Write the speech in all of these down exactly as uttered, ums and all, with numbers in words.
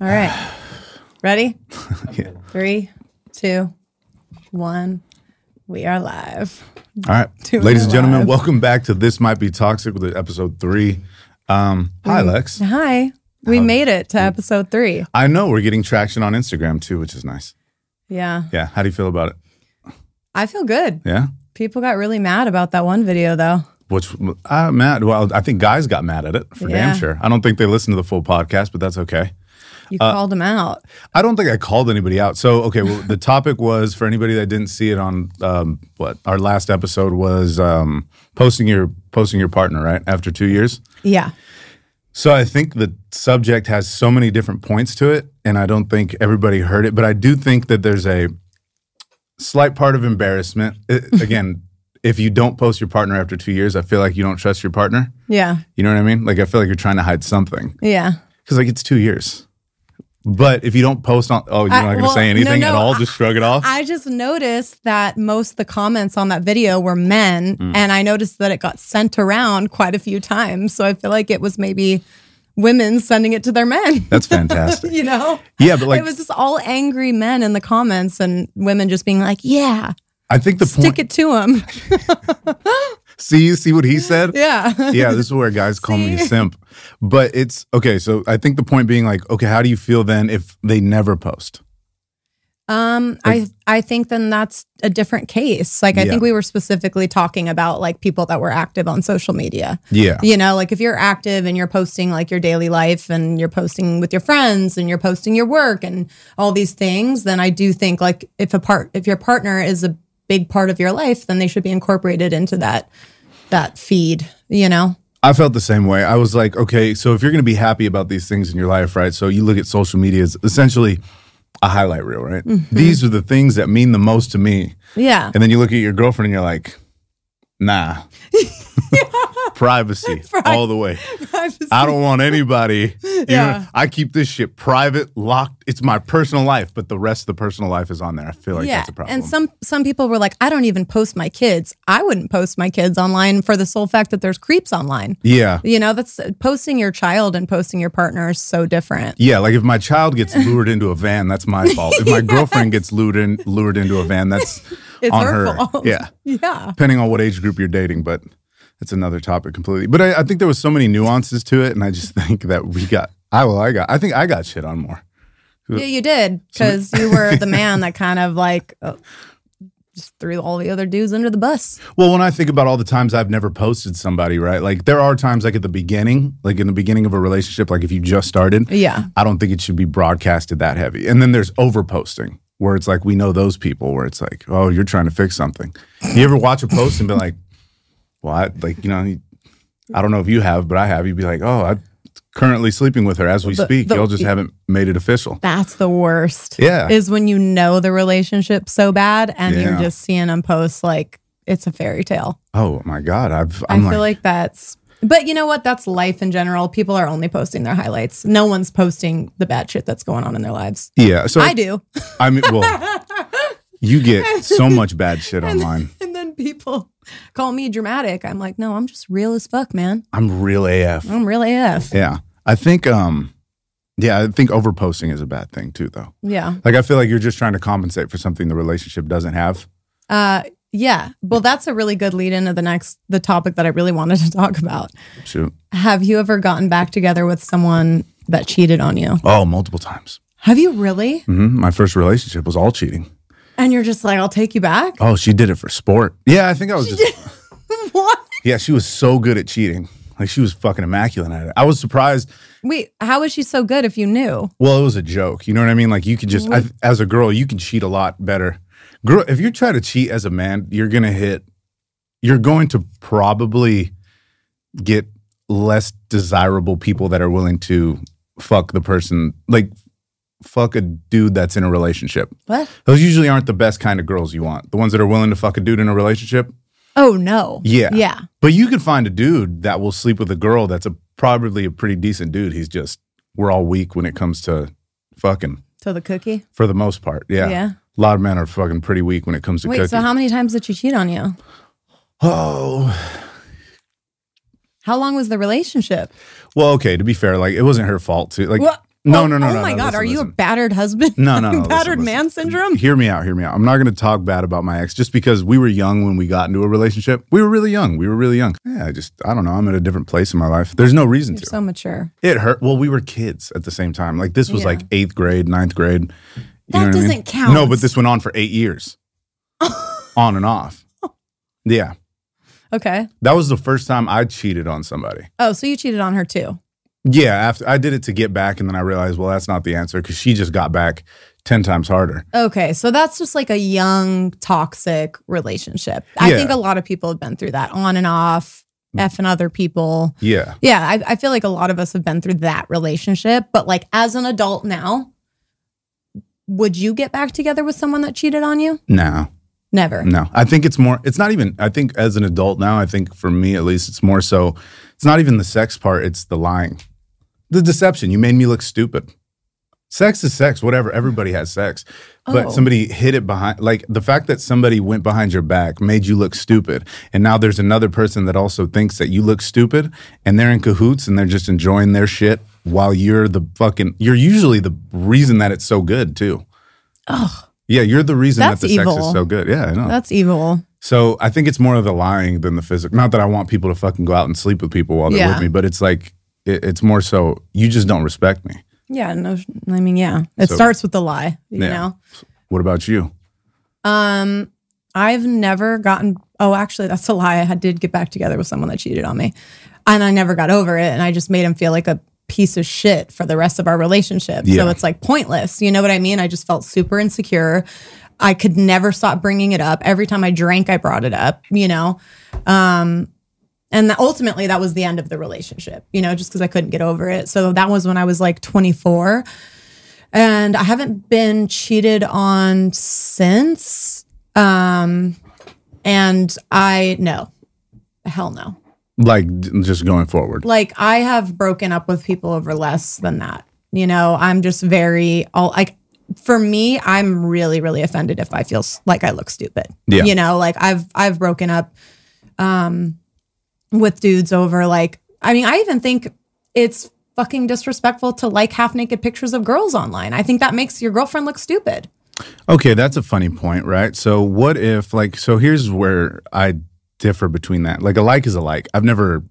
All right. Ready? Yeah. Three, two, one. We are live. All right. Doing Ladies it and gentlemen, live. welcome back to This Might Be Toxic with episode three. Um, hi, Lex. Hi. We How- made it to episode three. I know we're getting traction on Instagram too, which is nice. Yeah. Yeah. How do you feel about it? I feel good. Yeah. People got really mad about that one video, though. Which, uh, Matt, well, I think guys got mad at it for Yeah. damn sure. I don't think they listened to the full podcast, but that's okay. You called them out. I don't think I called anybody out. So, okay, well, the topic was, for anybody that didn't see it on um, what our last episode was, um, posting your posting your partner, right, after two years. Yeah. So I think the subject has so many different points to it, and I don't think everybody heard it. But I do think that there's a slight part of embarrassment. It- again, if you don't post your partner after two years, I feel like you don't trust your partner. Yeah. You know what I mean? Like I feel like you're trying to hide something Yeah. because like it's two years. But if you don't post on, oh, you're I- not going to well, say anything no, at no, all? I- Just shrug it off? I just noticed that most of the comments on that video were men, Mm. and I noticed that it got sent around quite a few times. So I feel like it was maybe women sending it to their men. That's fantastic. You know? Yeah, but like, it was just all angry men in the comments and women just being like, yeah, I think the stick point, it to him. see, see what he said? Yeah. Yeah, this is where guys call me a See? simp. But it's, okay, so I think the point being like, okay, how do you feel then if they never post? Um, I I think then that's a different case. Like I Yeah. think we were specifically talking about like people that were active on social media. Yeah. You know, like if you're active and you're posting like your daily life and you're posting with your friends and you're posting your work and all these things, then I do think like if a part if your partner is a big part of your life, then they should be incorporated into that that feed, you know? I felt the same way. I was like, okay, so if you're going to be happy about these things in your life, right? So you look at social media as essentially a highlight reel, right? Mm-hmm. These are the things that mean the most to me. Yeah. And then you look at your girlfriend and you're like, nah. Privacy all the way. I don't want anybody. You Yeah. know, I keep this shit private, locked. It's my personal life, but the rest of the personal life is on there. I feel like yeah. that's a problem. And some some people were like, I don't even post my kids. I wouldn't post my kids online for the sole fact that there's creeps online. yeah. You know, that's posting your child and posting your partner is so different. Yeah, like if my child gets lured into a van, that's my fault. If my girlfriend gets lured in, lured into a van, that's It's on her her. fault. Yeah, Yeah. depending on what age group you're dating, but it's another topic completely. But I, I think there was so many nuances to it, and I just think that we got. I well, I got. I think I got shit on more. Yeah, you did because you were the man that kind of like uh, just threw all the other dudes under the bus. Well, when I think about all the times I've never posted somebody, right? Like there are times like at the beginning, like in the beginning of a relationship, like if you just started, Yeah. I don't think it should be broadcasted that heavy. And then there's overposting where it's like we know those people where it's like, oh, you're trying to fix something. You ever watch a post and be like, well, I, like, you know, I don't know if you have, but I have. You'd be like, oh, I'm currently sleeping with her as we The- speak. the- Y'all just haven't made it official. That's the worst. Yeah. Is when you know the relationship so bad and Yeah. you're just seeing them post like it's a fairy tale. Oh my God. I've, I I'm feel like, like that's, but you know what? That's life in general. People are only posting their highlights. No one's posting the bad shit that's going on in their lives. yeah. So I do. I mean, well, you get so much bad shit online. And then people call me dramatic. I'm like, no, I'm just real as fuck, man. I'm real A F. I'm real A F. Yeah. I think, um, yeah, I think overposting is a bad thing too, though. Yeah. Like, I feel like you're just trying to compensate for something the relationship doesn't have. Uh, yeah. Well, that's a really good lead into the next, the topic that I really wanted to talk about. Shoot. Have you ever gotten back together with someone that cheated on you? Oh, multiple times. Have you really? hmm My first relationship was all cheating. And you're just like, I'll take you back? Oh, she did it for sport. Yeah, I think I was just, What? yeah, she was so good at cheating. Like, she was fucking immaculate at it. I was surprised. Wait, how is she so good if you knew? Well, it was a joke. You know what I mean? Like, you could just, I, as a girl, you can cheat a lot better. Girl, if you try to cheat as a man, you're going to hit, you're going to probably get less desirable people that are willing to fuck the person, like fuck a dude that's in a relationship. What? Those usually aren't the best kind of girls you want. The ones that are willing to fuck a dude in a relationship. Oh, no. Yeah. Yeah. But you could find a dude that will sleep with a girl that's a probably a pretty decent dude. He's just, we're all weak when it comes to fucking, So the cookie? for the most part. Yeah. Yeah. A lot of men are fucking pretty weak when it comes to Wait, cooking. so how many times did she cheat on you? Oh, How long was the relationship? well, okay, to be fair, like, it wasn't her fault too. Like, What? No, Oh, no, no, oh no. my no, God, listen, are you listen. a battered husband? No, no, no. battered listen, man listen. syndrome? Hear me out. Hear me out. I'm not going to talk bad about my ex just because we were young when we got into a relationship. We were really young. We were really young. Yeah, I just, I don't know. I'm at a different place in my life. There's no reason You're to. so mature. It hurt. Well, we were kids at the same time. Like this was Yeah. like eighth grade, ninth grade. You That know what I doesn't mean? count. No, but this went on for eight years, on and off. Yeah, Okay. that was the first time I cheated on somebody. Oh, so you cheated on her too. Yeah, after I did it to get back, and then I realized, well, that's not the answer because she just got back ten times harder. Okay, so that's just like a young, toxic relationship. I Yeah. think a lot of people have been through that on and off, effing other people. Yeah. Yeah, I, I feel like a lot of us have been through that relationship. But like as an adult now, would you get back together with someone that cheated on you? No. Never. No, I think it's more, it's not even, I think as an adult now, I think for me at least, it's more so, it's not even the sex part, it's the lying. The deception. You made me look stupid. Sex is sex, whatever. Everybody has sex. But Oh. somebody hid it behind, like the fact that somebody went behind your back made you look stupid. And now there's another person that also thinks that you look stupid and they're in cahoots and they're just enjoying their shit while you're the fucking, you're usually the reason that it's so good too. Ugh, Yeah, you're the reason That's that the sex evil. is so good. Yeah, I know. that's evil. So I think it's more of the lying than the physical. Not that I want people to fucking go out and sleep with people while they're Yeah. with me, but it's like, it, it's more so you just don't respect me. Yeah, no, I mean, yeah. It So- starts with the lie, you Yeah. know? What about you? Um, I've never gotten, oh, actually, that's a lie. I did get back together with someone that cheated on me. And I never got over it. And I just made him feel like a piece of shit for the rest of our relationship. Yeah. So it's like pointless. You know what I mean? I just felt super insecure. I could never stop bringing it up. Every time I drank, I brought it up, you know? Um, and th- ultimately, that was the end of the relationship, you know, just because I couldn't get over it. So that was when I was like twenty-four. And I haven't been cheated on since. Um, and I, no, hell no. Like d- just going forward. Like I have broken up with people over less than that. You know, I'm just very, all like, for me, I'm really, really offended if I feel s- like I look stupid. Yeah. You know, like I've, I've broken up, um, with dudes over like, I mean, I even think it's fucking disrespectful to like half naked pictures of girls online. I think that makes your girlfriend look stupid. Okay, that's a funny point, right? So what if like so here's where I differ between that. Like a like is a like. I've never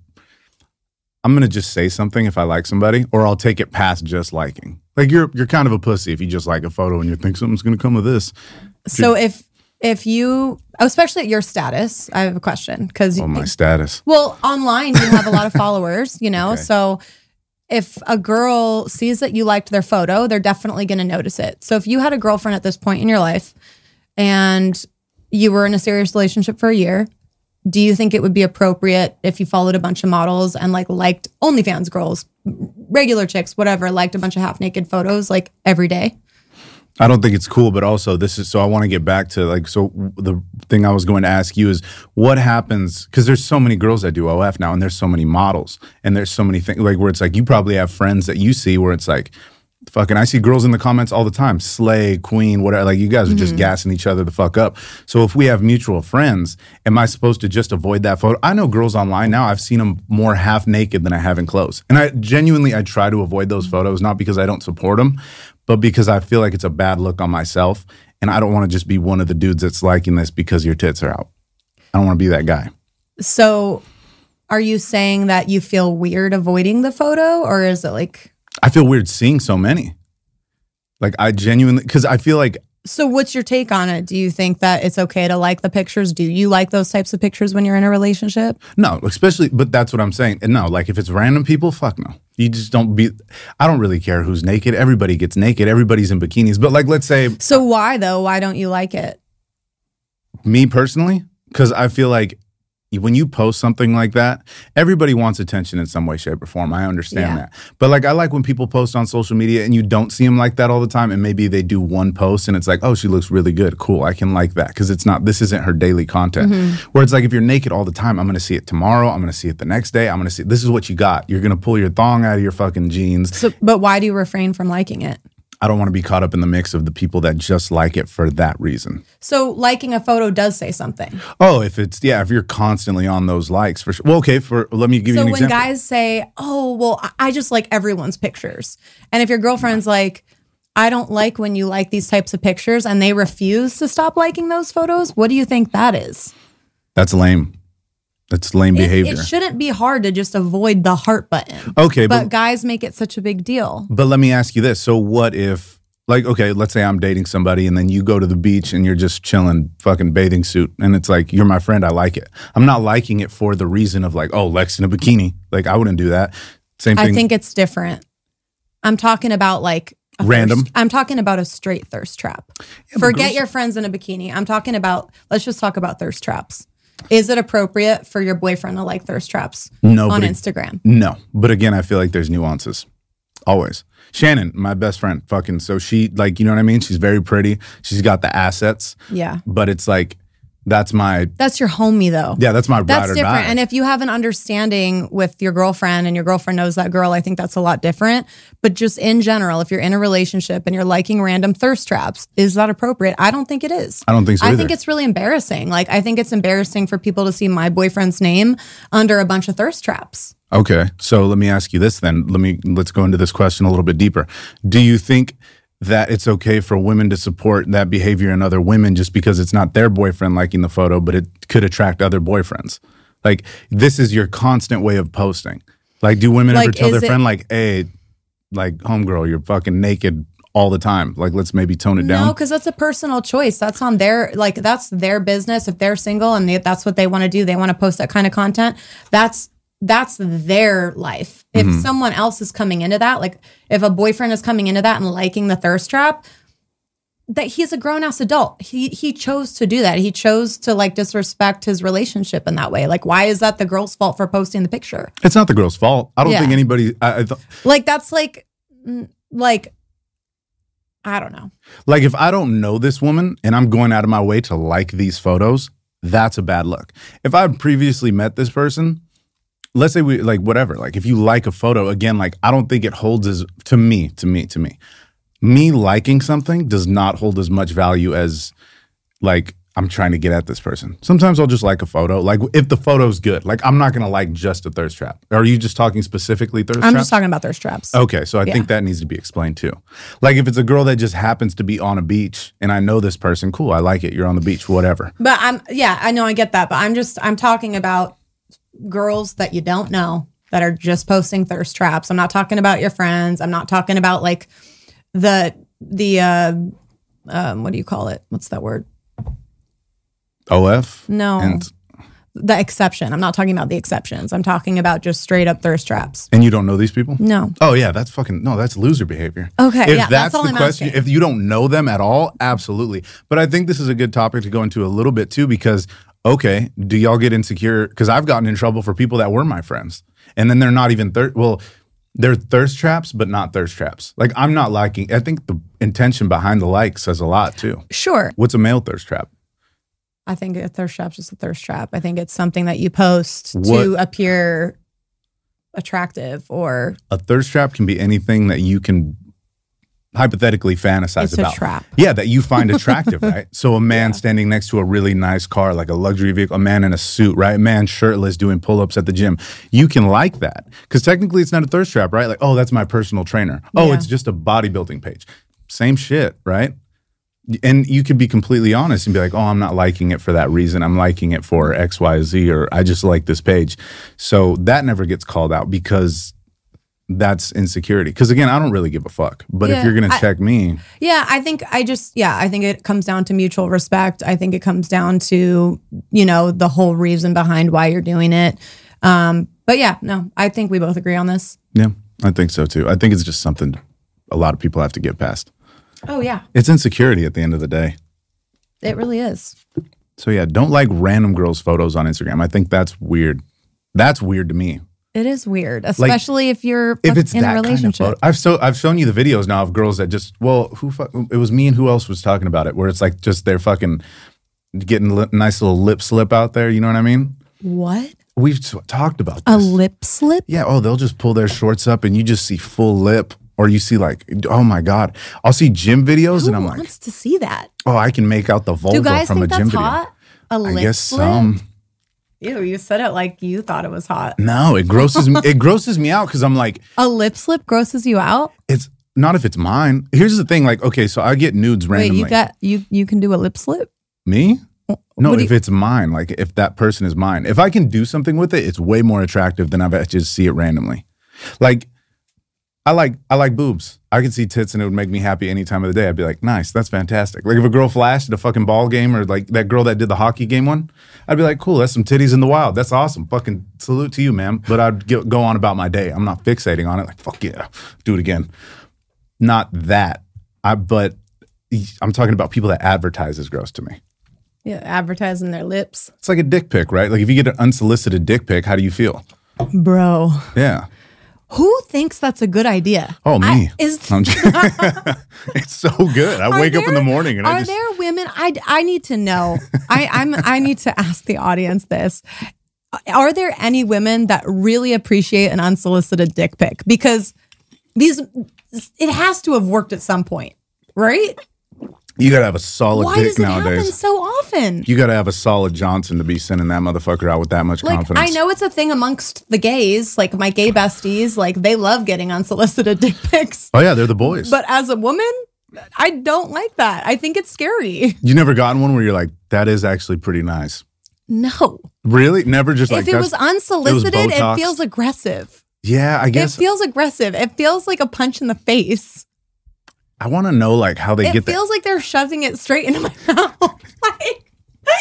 I'm gonna just say something if I like somebody, or I'll take it past just liking. Like you're you're kind of a pussy if you just like a photo and you think something's gonna come of this. So if if you, especially at your status, I have a question because Oh, my status. well, online you have a lot of followers, you know. Okay. So if a girl sees that you liked their photo, they're definitely going to notice it. So if you had a girlfriend at this point in your life and you were in a serious relationship for a year, do you think it would be appropriate if you followed a bunch of models and like liked OnlyFans girls, regular chicks, whatever, liked a bunch of half naked photos like every day? I don't think it's cool, but also this is so I want to get back to like so the thing I was going to ask you is what happens because there's so many girls that do O F now and there's so many models and there's so many things like where it's like you probably have friends that you see where it's like fucking I see girls in the comments all the time slay queen whatever like you guys are just gassing each other the fuck up. So if we have mutual friends, am I supposed to just avoid that photo? I know girls online now, I've seen them more half naked than I have in clothes, and I genuinely I try to avoid those photos not because I don't support them, but because I feel like it's a bad look on myself and I don't want to just be one of the dudes that's liking this because your tits are out. I don't want to be that guy. So are you saying that you feel weird avoiding the photo or is it like, I feel weird seeing so many. Like I genuinely, because I feel like, so what's your take on it? Do you think that it's okay to like the pictures? Do you like those types of pictures when you're in a relationship? no, especially, but that's what I'm saying. And no, like if it's random people, fuck no. You just don't be, I don't really care who's naked. Everybody gets naked. Everybody's in bikinis. But like, let's say So why though? Why don't you like it? me personally, because I feel like when you post something like that, everybody wants attention in some way, shape, or form. I understand Yeah. that. But like, I like when people post on social media and you don't see them like that all the time. And maybe they do one post and it's like, oh, she looks really good. Cool. I can like that. Because it's not, this isn't her daily content. Where it's like, if you're naked all the time, I'm going to see it tomorrow. I'm going to see it the next day. I'm going to see, this is what you got. You're going to pull your thong out of your fucking jeans. So, but why do you refrain from liking it? I don't want to be caught up in the mix of the people that just like it for that reason. So liking a photo does say something. Oh, if it's, yeah, if you're constantly on those likes, for sure. Well, okay, for let me give so you an when example. guys say, oh, well, I I just like everyone's pictures. And if your girlfriend's like, I don't like when you like these types of pictures and they refuse to stop liking those photos, what do you think that is? That's lame. That's lame It, behavior. it shouldn't be hard to just avoid the heart button. Okay, But but, guys make it such a big deal. but let me ask you this. So what if, like, okay, let's say I'm dating somebody and then you go to the beach and you're just chilling, fucking bathing suit. And it's like, you're my friend. I like it. I'm not liking it for the reason of like, oh, Lex in a bikini. Like, I wouldn't do that. Same thing. I think it's different. I'm talking about like a Random. thirst- I'm talking about a straight thirst trap. but Forget girls- your friends in a bikini. I'm talking about, let's just talk about thirst traps. Is it appropriate for your boyfriend to like thirst traps No, on but it- Instagram? No. But again, I feel like there's nuances. Always. Shannon, my best friend, fucking, so she, like, you know what I mean? She's very pretty. She's got the assets. Yeah. But it's like, that's my, That's your homie though. yeah, that's my ride That's or different. die. And if you have an understanding with your girlfriend and your girlfriend knows that girl, I think that's a lot different. But just in general, if you're in a relationship and you're liking random thirst traps, is that appropriate? I don't think it is. I don't think so I either. think it's really embarrassing. Like, I think it's embarrassing for people to see my boyfriend's name under a bunch of thirst traps. Okay, so let me ask you this then. Let me let's go into this question a little bit deeper. Do you think that it's okay for women to support that behavior in other women just because it's not their boyfriend liking the photo, but it could attract other boyfriends? Like, this is your constant way of posting. Like, do women ever Like, tell is their it- friend, like, hey, like, homegirl, you're fucking naked all the time. Like, let's maybe tone it No, down? because that's a personal choice. That's on their, like, that's their business. If they're single and they, that's what they want to do, they want to post that kind of content. That's that's their life. If Mm-hmm. someone else is coming into that, like if a boyfriend is coming into that and liking the thirst trap, that he's a grown ass adult. He he chose to do that. He chose to like disrespect his relationship in that way. Like, why is that the girl's fault for posting the picture? It's not the girl's fault. I don't Yeah. think anybody, I, I th- Like, that's like, mm, like, I don't know. like, if I don't know this woman and I'm going out of my way to like these photos, that's a bad look. If I've previously met this person, let's say we like whatever, like if you like a photo, again, like I don't think it holds as, to me, to me, to me, me liking something does not hold as much value as like I'm trying to get at this person. Sometimes I'll just like a photo, like if the photo's good, like I'm not going to like just a thirst trap. Are you just talking specifically thirst I'm traps? just talking about thirst traps. Okay, so I Yeah. think that needs to be explained too. Like if it's a girl that just happens to be on a beach and I know this person, cool, I like it. You're on the beach, whatever. But I'm, yeah, I know, I get that. But I'm just, I'm talking about girls that you don't know that are just posting thirst traps. I'm not talking about your friends. I'm not talking about like the, the, uh, um, what do you call it? What's that word? O F? No, And the exception. I'm not talking about the exceptions. I'm talking about just straight up thirst traps. and you don't know these people? No. Oh yeah, that's fucking no, that's loser behavior. Okay, If yeah, that's, that's all the I'm question, asking. if you don't know them at all, absolutely. But I think this is a good topic to go into a little bit too, because okay, do y'all get insecure? Because I've gotten in trouble for people that were my friends, and then they're not even thirst. Well, they're thirst traps, but not thirst traps. Like I'm not liking. I think the intention behind the like says a lot too. Sure. What's a male thirst trap? I think a thirst trap's just a thirst trap. I think it's something that you post What- to appear attractive or A thirst trap can be anything that you can hypothetically fantasize it's a about. trap. Yeah, that you find attractive, right? So a man Yeah. standing next to a really nice car, like a luxury vehicle, a man in a suit, right? A man shirtless doing pull-ups at the gym. You can like that because technically it's not a thirst trap, right? Like, oh, that's my personal trainer. Oh, Yeah. it's just a bodybuilding page. Same shit, right? And you could be completely honest and be like, oh, I'm not liking it for that reason. I'm liking it for X, Y, Z, or I just like this page. So that never gets called out because that's insecurity. Because again, I don't really give a fuck. But if Yeah, you're going to I- check me, Yeah, I think I just, yeah, I think it comes down to mutual respect. I think it comes down to, you know, the whole reason behind why you're doing it. Um, but yeah, no, I think we both agree on this. yeah, I think so too. I think it's just something a lot of people have to get past. Oh, yeah, It's insecurity at the end of the day. it really is. So yeah, don't like random girls' photos on Instagram. I think that's weird. That's weird to me. It is weird, especially if you're If it's in that a relationship. kind of photo, I've so I've shown you the videos now of girls that just well, who fuck, it was me and who else was talking about it, where it's like just they're fucking getting a nice little lip slip out there. You know what I mean? What? We've t- talked about A this. lip slip? Yeah. Oh, they'll just pull their shorts up and you just see full lip, Or you see like, oh my God, I'll see gym videos Who and I'm like, wants to see that? oh, I can make out the vulva Do guys from think a gym that's video. hot? A lip I guess slip? some. Ew, you said it like you thought it was hot. No, it grosses me. It grosses me out because I'm like, A lip slip grosses you out? it's not if it's mine. Here's the thing, like, okay, so I get nudes randomly. Wait, you got you you can do a lip slip? Me? No, What do if you- it's mine, like if that person is mine. If I can do something with it, it's way more attractive than if I just see it randomly. Like, I like I like boobs. I could see tits and it would make me happy any time of the day. I'd be like, nice, that's fantastic. Like if a girl flashed at a fucking ball game or like that girl that did the hockey game one, I'd be like, cool, that's some titties in the wild. That's awesome. Fucking salute to you, ma'am. But I'd get, go on about my day. I'm not fixating on it. Like, fuck yeah, do it again. Not that. I but I'm talking about people that advertise as gross to me. Yeah, advertising their lips. It's like a dick pic, right? Like if you get an unsolicited dick pic, how do you feel? Bro. Yeah. Who thinks that's a good idea? Oh, me. I, is I'm just- it's so good. I Are wake up in there- the morning and are I just there women? I, I need to know. I I'm I need to ask the audience this. Are there any women that really appreciate an unsolicited dick pic? Because these, it has to have worked at some point, right? you gotta have a solid Why dick does it happen nowadays. so often? You gotta have a solid Johnson to be sending that motherfucker out with that much Like, confidence. I know it's a thing amongst the gays, like my gay besties, like they love getting unsolicited dick pics. Oh yeah, they're the boys. But as a woman, I don't like that. I think it's scary. You never gotten one where you're like, that is actually pretty nice. No. Really? Never just like If it was that's- unsolicited, it was it, Botox. feels aggressive. Yeah, I guess It feels aggressive. It feels like a punch in the face. I want to know like how they It get that. feels like they're shoving it straight into my mouth. Like,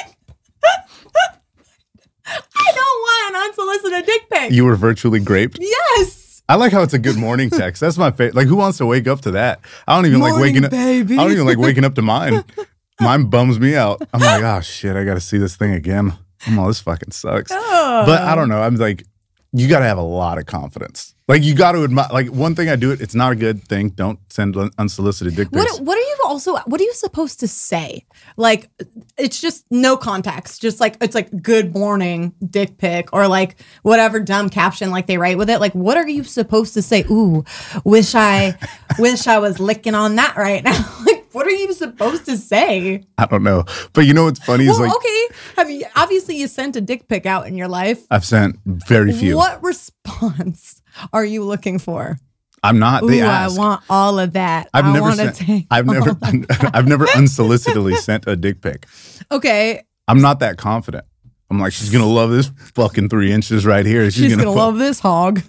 I don't want an unsolicited dick pic. You were virtually graped. Yes. I like how it's a good morning text. That's my favorite. Like, who wants to wake up to that? I don't even like Morning, waking up. baby. I don't even like waking up to mine. Mine bums me out. I'm like, oh shit, I got to see this thing again. I'm all, this fucking sucks. Oh. But I don't know. I'm like, you got to have a lot of confidence. Like, you got to admire. Like, one thing I do it. It's not a good thing. Don't send un- unsolicited dick pics. What what are you also what are you supposed to say? Like it's just no context. Just like it's like good morning dick pic or like whatever dumb caption like they write with it. Like what are you supposed to say? Ooh, wish I wish I was licking on that right now. Like what are you supposed to say? I don't know. But you know what's funny is Well, like okay. Have you obviously you sent a dick pic out in your life? I've sent very few. What response are you looking for? I'm not. They Ooh, I ask. want all of that. I've I never want to sent. take. I've all never. of that. I've never unsolicitedly sent a dick pic. Okay. I'm not that confident. I'm like, she's gonna love this fucking three inches right here. She's, She's gonna, gonna fuck- love this hog.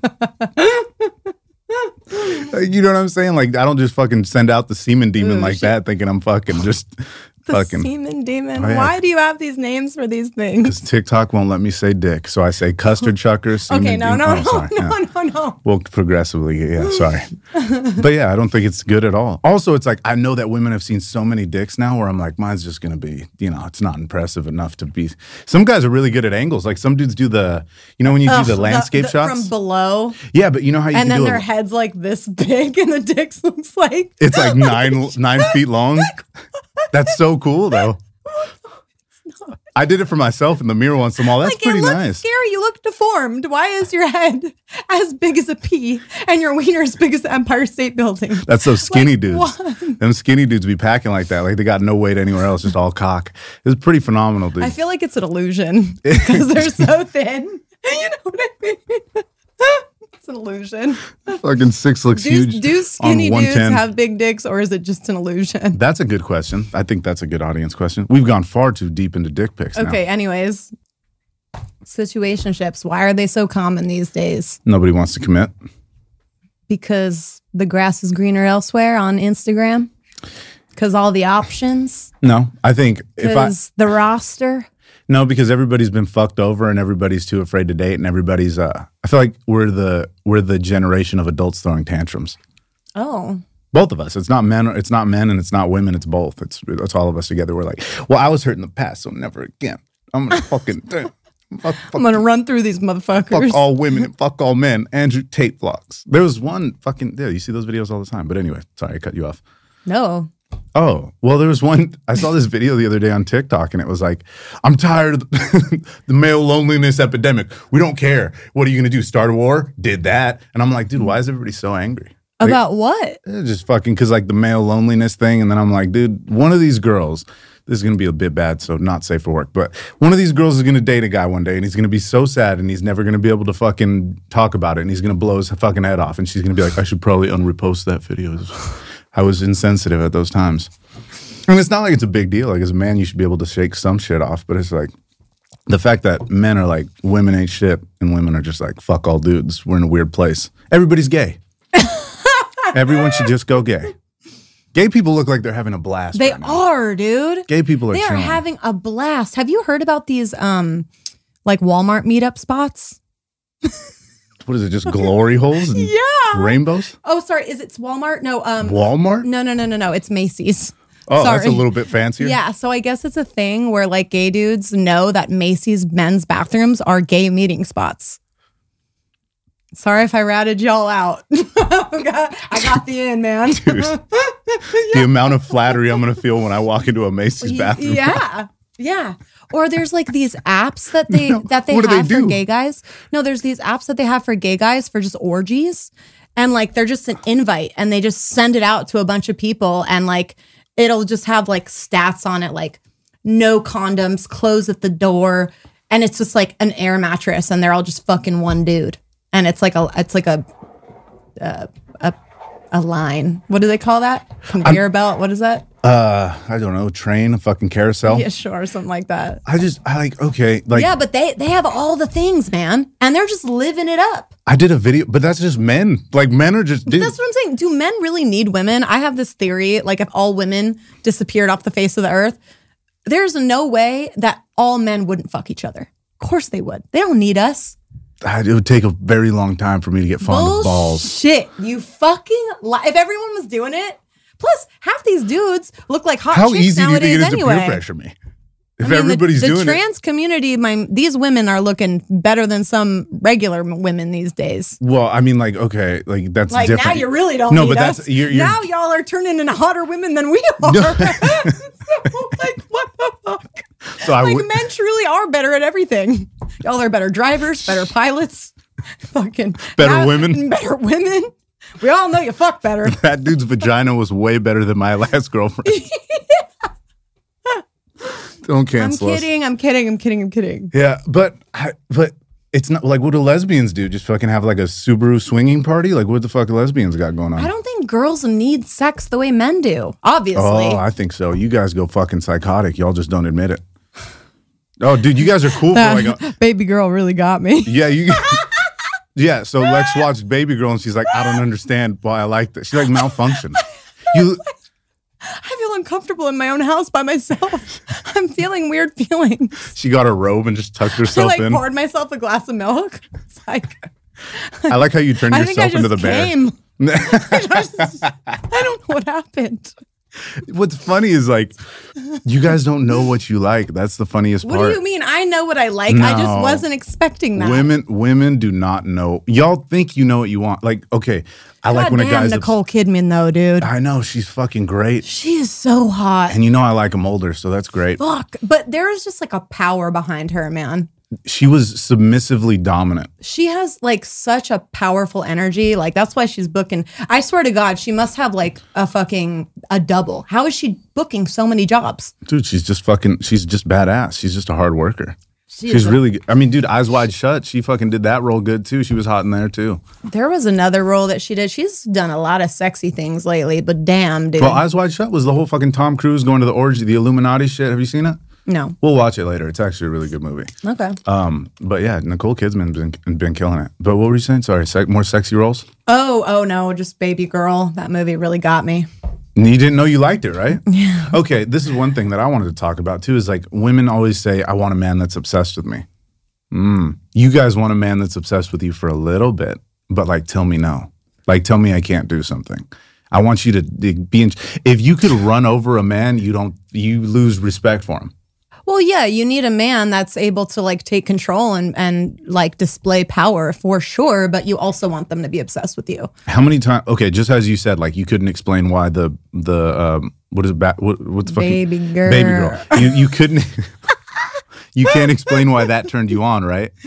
You know what I'm saying? Like, I don't just fucking send out the semen demon Ooh, like shit. that, thinking I'm fucking just The fucking. semen demon. Oh, yeah. Why do you have these names for these things? Because TikTok won't let me say dick, so I say custard chucker. Semen Okay, no, demon. no, Oh, no, sorry. no, Yeah. no, no. Well, progressively, yeah, sorry. But yeah, I don't think it's good at all. Also, it's like, I know that women have seen so many dicks now where I'm like, mine's just going to be, you know, it's not impressive enough to be. Some guys are really good at angles. Like some dudes do the, you know, when you Ugh, do the landscape the- shots. from below, Yeah, but you know how you and can then do their it. head's like this big, and the dick looks like It's like nine nine feet long. That's so cool, though. I did it for myself in the mirror once. I'm all, that's like pretty it looks nice. scary. You look deformed. Why is your head as big as a pea and your wiener as big as the Empire State Building? That's those skinny Like, dudes. what? Them skinny dudes be packing like that. Like they got no weight anywhere else, just all cock. It's pretty phenomenal, dude. I feel like it's an illusion because they're so thin. You know what I mean? It's an illusion. Fucking six looks Do, huge. do skinny on dudes one ten. have big dicks, or is it just an illusion? That's a good question. I think that's a good audience question. We've gone far too deep into dick pics now. Okay, anyways. Situationships, why are they so common these days? Nobody wants to commit. Because the grass is greener elsewhere on Instagram? Because all the options? No, I think if I Because the roster? no, because everybody's been fucked over and everybody's too afraid to date, and everybody's. Uh, I feel like we're the we're the generation of adults throwing tantrums. Oh. Both of us. It's not men. It's not men, and it's not women. It's both. It's it's all of us together. We're like, well, I was hurt in the past, so never again. I'm gonna fucking fuck, fuck, I'm going to run through these motherfuckers. fuck all women and fuck all men. Andrew Tate vlogs. There was one fucking. Yeah, you see those videos all the time. But anyway, sorry, I cut you off. No. Oh, well, there was one. I saw this video the other day on TikTok, and it was like, I'm tired of the, the male loneliness epidemic. We don't care. What are you going to do? Start a war? Did that. And I'm like, dude, why is everybody so angry? About what? Eh, Just fucking because like the male loneliness thing. And then I'm like, dude, one of these girls, this is going to be a bit bad, so not safe for work. But one of these girls is going to date a guy one day and he's going to be so sad and he's never going to be able to fucking talk about it. And he's going to blow his fucking head off. And she's going to be like, I should probably unrepost that video. I was insensitive at those times. And it's not like it's a big deal. Like as a man, you should be able to shake some shit off. But it's like the fact that men are like, women ain't shit and women are just like, fuck all dudes. We're in a weird place. Everybody's gay. Everyone should just go gay. Gay people look like they're having a blast. They right now. are, dude. Gay people are They are chilling. having a blast. Have you heard about these um like Walmart meetup spots? What is it? Just glory holes and Yeah. rainbows? Oh, sorry. Is it Walmart? No. Um. Walmart? No, no, no, no, no. It's Macy's. Oh, Sorry. that's a little bit fancier. Yeah. So I guess it's a thing where like gay dudes know that Macy's men's bathrooms are gay meeting spots. Sorry if I ratted y'all out. I got the in, man. Dude, the amount of flattery I'm going to feel when I walk into a Macy's bathroom. Yeah. Yeah. Or there's like these apps that they No, that they what do they have for do? gay guys. No, there's these apps that they have for gay guys for just orgies. And like they're just an invite and they just send it out to a bunch of people and like it'll just have like stats on it like no condoms, close at the door, and it's just like an air mattress and they're all just fucking one dude. And it's like a it's like a uh, a a line. What do they call that? Conveyor belt. What is that? Uh, I don't know. Train, a fucking carousel. Yeah, sure, something like that. I just, I like, okay. Like, Yeah, but they they have all the things, man, and they're just living it up. I did a video, but that's just men. Like, men are just, dude, That's what I'm saying. Do men really need women? I have this theory, like if all women disappeared off the face of the earth, there's no way that all men wouldn't fuck each other. Of course they would. They don't need us. it would take a very long time for me to get fond of balls. Shit, you fucking li- if everyone was doing it. Plus, half these dudes look like hot How chicks easy do you nowadays think it is to anyway. peer pressure me? If I mean, everybody's the, the doing trans community, my these women are looking better than some regular m- women these days. it. Well, I mean, like, okay, like, that's Like different. now, you really don't. No, need but us. that's, you're, you're, now y'all are turning into hotter women than we are. No. So, like what the fuck? so I Like would, men truly are better at everything. Y'all are better drivers, better pilots, fucking Better now- women. better women. We all know you fuck better. that dude's vagina was way better than my last girlfriend. Don't I'm cancel us. kidding. I'm kidding. I'm kidding. I'm kidding. Yeah, but I- but it's not like what do lesbians do? Just fucking have like a Subaru swinging party? Like what the fuck lesbians got going on? I don't think girls need sex the way men do. Obviously. Oh, I think so. You guys go fucking psychotic. Y'all just don't admit it. Oh, dude, you guys are cool for like a, baby girl really got me. yeah, you yeah. So Lex watched Baby Girl and she's like, I don't understand why I like this. She like malfunctioned. You I feel uncomfortable in my own house by myself. I'm feeling weird feelings. she got a robe and just tucked I herself like in. poured myself a glass of milk. It's like I like how you turned I think I yourself just into the bear. came. I, just- I don't know what happened. What's funny is like you guys don't know what you like. That's the funniest What part. do you mean? I know what I like. I just No. wasn't expecting that. Women women do not know. Y'all think you know what you want. Like, okay, I like God when a damn, guy's Nicole Kidman though, dude. I know she's fucking great. She is so hot. And you know I like them older, so that's great. Fuck. But there is just like a power behind her, man. She was submissively dominant. She has like such a powerful energy. Like that's why she's booking. I swear to God, she must have like a fucking a double. How is she booking so many jobs? Dude, she's just fucking she's just badass. She's just a hard worker. She She's is a- really good. I mean, dude, Eyes Wide Shut, she fucking did that role good too. She was hot in there too. There was another role that she did. She's done a lot of sexy things lately, but damn, dude. Well, Eyes Wide Shut was the whole fucking Tom Cruise going to the orgy, the Illuminati shit. Have you seen it? no. We'll watch it later. It's actually a really good movie. Okay. Um, but yeah, Nicole Kidman's been been killing it. But what were you saying? Sorry, sec- more sexy roles. Oh, oh no, just Baby Girl. That movie really got me. And you didn't know you liked it, right? Yeah. Okay, this is one thing that I wanted to talk about too. Is like women always say, "I want a man that's obsessed with me." Mm. You guys want a man that's obsessed with you for a little bit, but like, tell me no. Like, tell me I can't do something. I want you to be in. If you could run over a man, you don't. You lose respect for him. Well, yeah, you need a man that's able to like take control and and like display power for sure, but you also want them to be obsessed with you. How many times? Okay, just as you said, like you couldn't explain why the the um, what is it? Ba- what, what's fucking Baby girl. Baby girl. You you couldn't. You can't explain why that turned you on, right?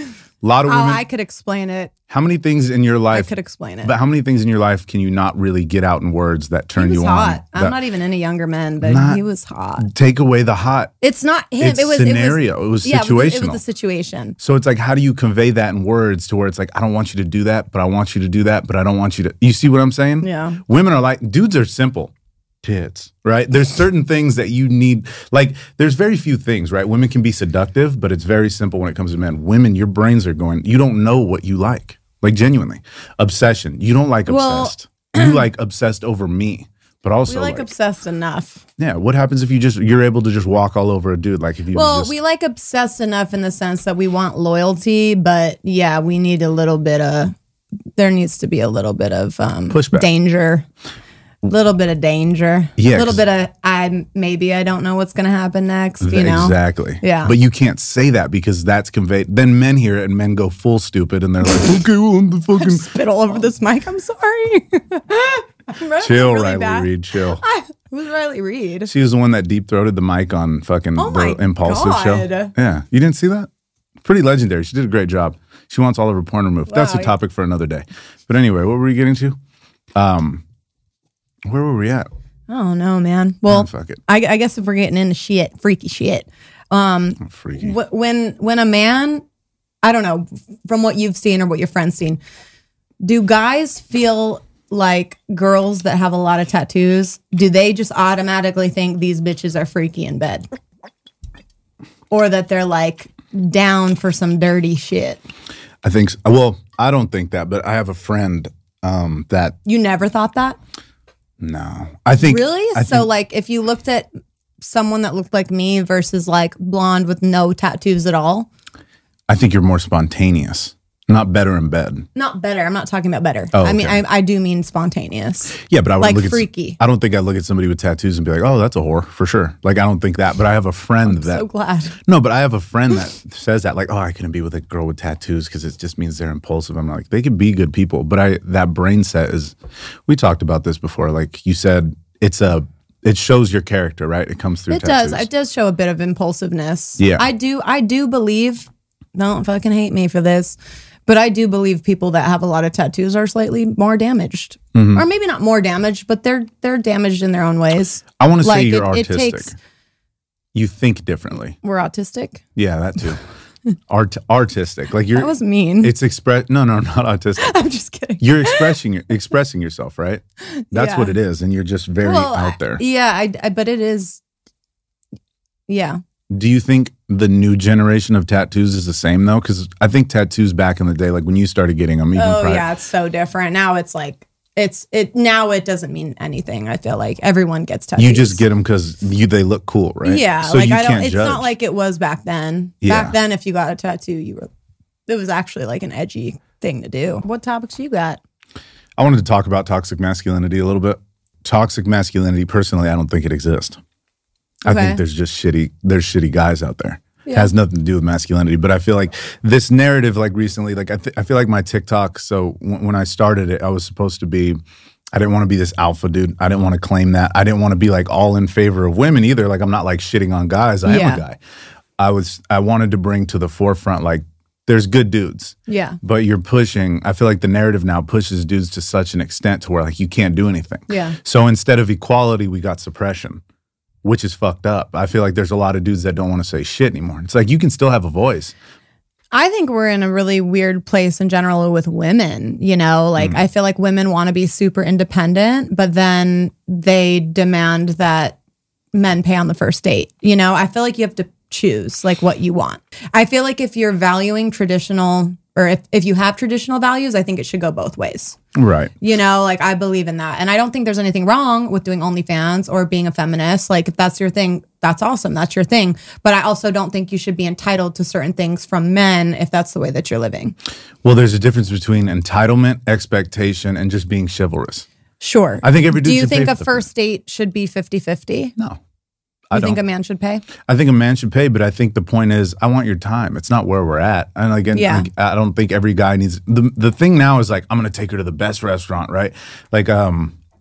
A lot of Oh, women. I could explain it. How many things in your I life? could explain it. But how many things in your life can you not really get out in words that turn he was you hot. on? I'm that- not even into younger men, but Not- he was hot. Take away the hot. It's not him. It's it was scenario. It was, yeah, situational. It was, it was the situation. So it's like, how do you convey that in words to where it's like, I don't want you to do that, but I want you to do that, but I don't want you to. You see what I'm saying? Yeah. Women are like, dudes are simple. Tits, right? There's certain things that you need. Like, there's very few things, right? Women can be seductive, but it's very simple when it comes to men. Women, your brains are going, you don't know what you like. Like, genuinely. Obsession. You don't like Well, obsessed. You like obsessed over me. But also, We like, like, obsessed enough. yeah, what happens if you just, you're able to just walk all over a dude? Like, if you Well, just, we like obsessed enough in the sense that we want loyalty, but yeah, we need a little bit of, there needs to be a little bit of um, Pushback. danger. A little bit of danger. Yeah, A little 'cause- bit of, I maybe I don't know what's going to happen next, you know? Exactly. Yeah. But you can't say that because that's conveyed. Then men hear it and men go full stupid and they're like, okay, well, I'm the fucking. Spit all over this mic. I'm sorry. I'm really, Chill, really Riley bad. Reed, chill. I, who's Riley Reed? She was the one that deep throated the mic on fucking Oh my the Impulsive God. show. Yeah. You didn't see that? Pretty legendary. She did a great job. She wants all of her porn removed. That's Wow. a topic for another day. But anyway, what were we getting to? Um, where were we at? Oh no, man. Well, Oh, fuck it. I, I guess if we're getting into shit, freaky shit. Um, Oh, freaky. wh- when when a man, I don't know, from what you've seen or what your friends seen, do guys feel like girls that have a lot of tattoos? Do they just automatically think these bitches are freaky in bed, or that they're like down for some dirty shit? I think, so. Well, I don't think that, but I have a friend um, that, You never thought that? no. I think. Really? I So think- like if you looked at someone that looked like me versus like blonde with no tattoos at all, I think you're more spontaneous, not better in bed. not better. I'm not talking about better. Oh, I mean, okay. I, I do mean spontaneous. Yeah, but I would Like look at freaky. I don't think I'd look at somebody with tattoos and be like, "Oh, that's a whore for sure." Like, I don't think that. But I have a friend that So glad. no, but I have a friend that says that, like, "Oh, I couldn't be with a girl with tattoos because it just means they're impulsive." I'm like, they could be good people, but I that brain set is. We talked about this before. Like you said, it's a it shows your character, right? It comes through. It tattoos. does. It does show a bit of impulsiveness. Yeah. I do. I do believe. Don't fucking hate me for this, but I do believe people that have a lot of tattoos are slightly more damaged, Mm-hmm. or maybe not more damaged, but they're they're damaged in their own ways. I want to say Like, you're it- it artistic. takes- You think differently. We're autistic. Yeah, that too. Art artistic, like you're. That was mean. It's express. No, no, not autistic. I'm just kidding. You're expressing expressing yourself, right? That's Yeah. what it is, and you're just very Well, out there. Yeah, I, I. But it is. Yeah. Do you think the new generation of tattoos is the same though? Because I think tattoos back in the day, like when you started getting them, even Oh prior, yeah, it's so different now. It's like it's it now. It doesn't mean anything. I feel like everyone gets tattoos. you just get them because you they look cool, right? Yeah, so like you I don't. can't It's judge. not like it was back then. Yeah. Back then, if you got a tattoo, you were. It was actually like an edgy thing to do. What topics you got? I wanted to talk about toxic masculinity a little bit. Toxic masculinity, personally, I don't think it exists. I Okay. think there's just shitty. There's shitty guys out there. It Yeah. has nothing to do with masculinity, but I feel like this narrative, like recently, like I, th- I feel like my TikTok. So w- when I started it, I was supposed to be. I didn't want to be this alpha dude. I didn't want to claim that. I didn't want to be like all in favor of women either. Like I'm not like shitting on guys. I am Yeah. a guy. I was. I wanted to bring to the forefront like there's good dudes. Yeah. But you're pushing, I feel like the narrative now pushes dudes to such an extent to where like you can't do anything. Yeah. So instead of equality, we got suppression, which is fucked up. I feel like there's a lot of dudes that don't want to say shit anymore. It's like you can still have a voice. I think we're in a really weird place in general with women. You know, like Mm. I feel like women want to be super independent, but then they demand that men pay on the first date. You know, I feel like you have to choose like what you want. I feel like if you're valuing traditional or if, if you have traditional values, I think it should go both ways. Right. You know, like I believe in that. And I don't think there's anything wrong with doing OnlyFans or being a feminist. Like if that's your thing, that's awesome. That's your thing. But I also don't think you should be entitled to certain things from men if that's the way that you're living. Well, there's a difference between entitlement, expectation, and just being chivalrous. Sure. I think every dude Do you should think pay a for the- first date should be fifty-fifty? No. I You don't. think a man should pay? I think a man should pay, but I think the point is, I want your time. It's not where we're at. And again, Yeah. like, I don't think every guy needs the the thing now is like, I'm gonna take her to the best restaurant, right? Like, um,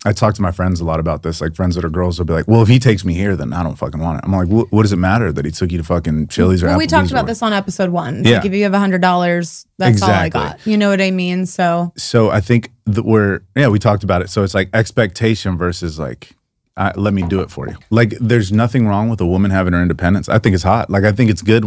I talk to my friends a lot about this. Like friends that are girls will be like, well, if he takes me here, then I don't fucking want it. I'm like, well, what does it matter that he took you to fucking Chili's or Well, we Applebee's talked or about what? this on episode one. It's Yeah. Like if you have a hundred dollars, that's Exactly. all I got. You know what I mean? So So I think that we're, yeah, we talked about it. So it's like expectation versus like, uh, let me do it for you. Like there's nothing wrong with a woman having her independence. I think it's hot. Like I think it's good.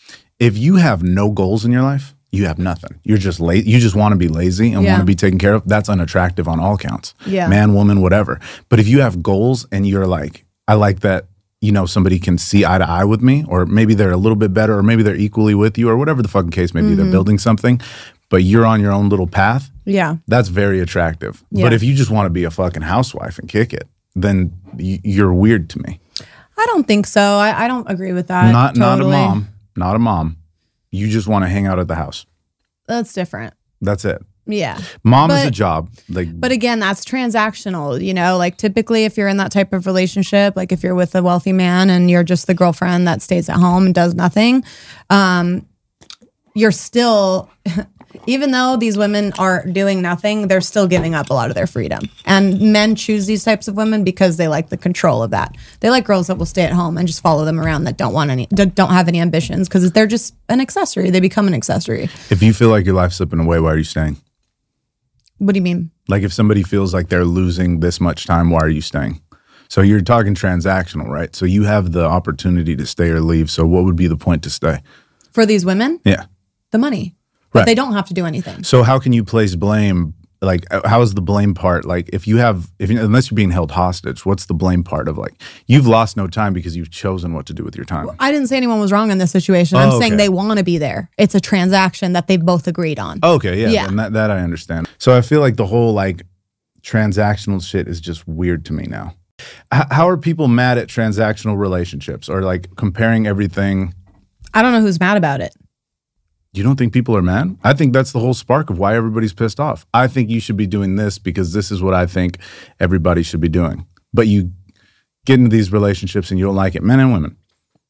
If you have no goals in your life, you have nothing. You're just late. You just want to be lazy and Yeah. want to be taken care of. That's unattractive on all counts. Yeah. Man, woman, whatever. But if you have goals and you're like, I like that, you know, somebody can see eye to eye with me, or maybe they're a little bit better, or maybe they're equally with you, or whatever the fucking case may be. Mm-hmm. They're building something, but you're on your own little path. yeah. That's very attractive. Yeah. But if you just want to be a fucking housewife and kick it, then y- you're weird to me. I don't think so. I, I don't agree with that. Not not a totally. mom. Not a mom. You just want to hang out at the house. That's different. That's it. Yeah. Mom is But- a job. Like, But again, that's transactional, you know, like typically if you're in that type of relationship, like if you're with a wealthy man and you're just the girlfriend that stays at home and does nothing, um, you're still, even though these women are doing nothing, they're still giving up a lot of their freedom. And men choose these types of women because they like the control of that. They like girls that will stay at home and just follow them around that don't want any, don't have any ambitions because they're just an accessory. They become an accessory. if you feel like your life's slipping away, why are you staying? What do you mean? Like, if somebody feels like they're losing this much time, why are you staying? So you're talking transactional, right? So you have the opportunity to stay or leave. So what would be the point to stay? For these women, Yeah. the money. But Right. they don't have to do anything. So how can you place blame? Like, uh, how is the blame part? Like, if you have, if you, unless you're being held hostage, what's the blame part of like, you've lost no time because you've chosen what to do with your time? I didn't say anyone was wrong in this situation. I'm Oh, saying okay. they want to be there. It's a transaction that they've both agreed on. Okay, yeah, Yeah. then that, that I understand. So I feel like the whole like transactional shit is just weird to me now. H- how are people mad at transactional relationships or like comparing everything? I don't know who's mad about it. You don't think people are mad? I think that's the whole spark of why everybody's pissed off. I think you should be doing this because this is what I think everybody should be doing. But you get into these relationships and you don't like it. Men and women.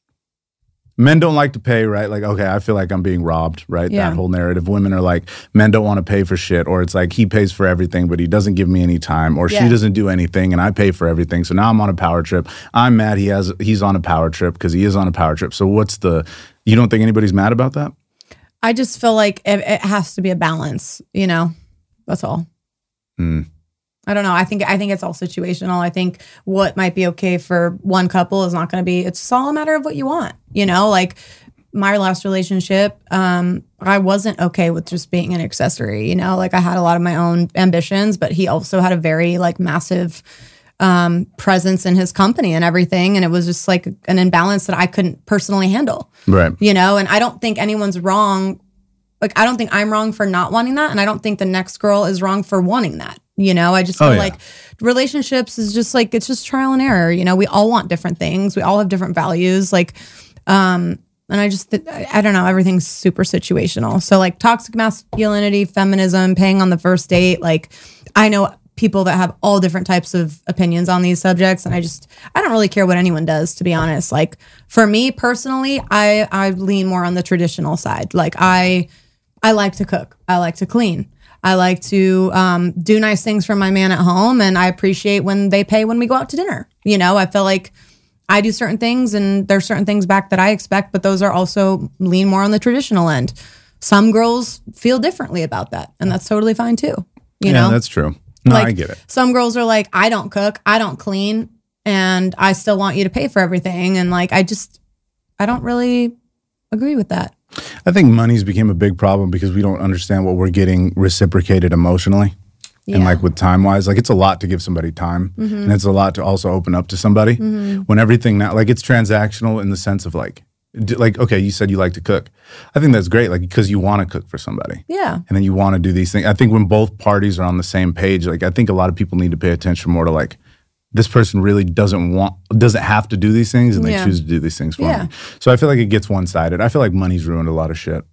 Men don't like to pay, right? Like, okay, I feel like I'm being robbed, right? Yeah. That whole narrative. Women are like, men don't want to pay for shit, or it's like he pays for everything, but he doesn't give me any time, or Yeah. she doesn't do anything and I pay for everything. So now I'm on a power trip. I'm mad he has he's on a power trip because he is on a power trip. So what's the, you don't think anybody's mad about that? I just feel like it, it has to be a balance, you know? That's all. Mm. I don't know. I think I think it's all situational. I think what might be okay for one couple is not going to be. It's all a matter of what you want. You know, like my last relationship, um, I wasn't okay with just being an accessory. You know, like I had a lot of my own ambitions, but he also had a very like massive um, presence in his company and everything, and it was just like an imbalance that I couldn't personally handle. Right. You know, and I don't think anyone's wrong. Like, I don't think I'm wrong for not wanting that. And I don't think the next girl is wrong for wanting that. You know, I just feel Oh, yeah. like relationships is just like, it's just trial and error. You know, we all want different things. We all have different values. Like, um, and I just, I I don't know, everything's super situational. So like toxic masculinity, feminism, paying on the first date. Like, I know people that have all different types of opinions on these subjects. And I just, I don't really care what anyone does, to be honest. Like for me personally, I, I lean more on the traditional side. Like I, I like to cook. I like to clean. I like to um, do nice things for my man at home. And I appreciate when they pay when we go out to dinner. You know, I feel like I do certain things and there's certain things back that I expect, but those are also lean more on the traditional end. Some girls feel differently about that. And that's totally fine too. You yeah, know, that's true. No, like, I get it. Some girls are like, I don't cook, I don't clean, and I still want you to pay for everything. And like, I just, I don't really agree with that. I think money's became a big problem because we don't understand what we're getting reciprocated emotionally. Yeah. And like with time wise, like it's a lot to give somebody time Mm-hmm. and it's a lot to also open up to somebody when everything now, like it's transactional in the sense of like, d- like, okay, you said you like to cook. I think that's great. Like, because you want to cook for somebody Yeah. and then you want to do these things. I think when both parties are on the same page, like I think a lot of people need to pay attention more to like, this person really doesn't want, doesn't have to do these things and they Yeah. choose to do these things for Yeah. me. So I feel like it gets one-sided. I feel like money's ruined a lot of shit.